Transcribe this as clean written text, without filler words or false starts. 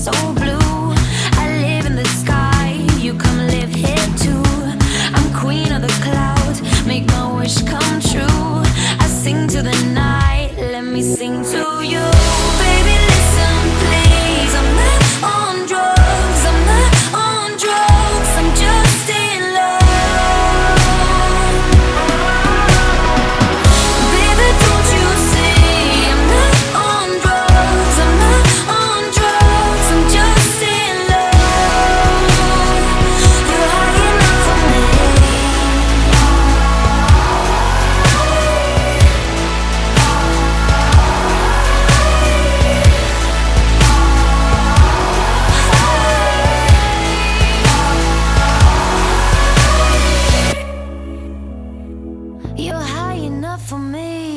so blue. I live in the sky, you come live here too. I'm queen of the clouds, make my wish come true. I sing to the night, let me sing to you. Baby, listen please, I'm not on drugs, I'm not on drugs, I'm just in love. Baby, don't you see, I'm not on drugs, I'm not on drugs, I'm just in love. You're high enough for me. You're high enough for me.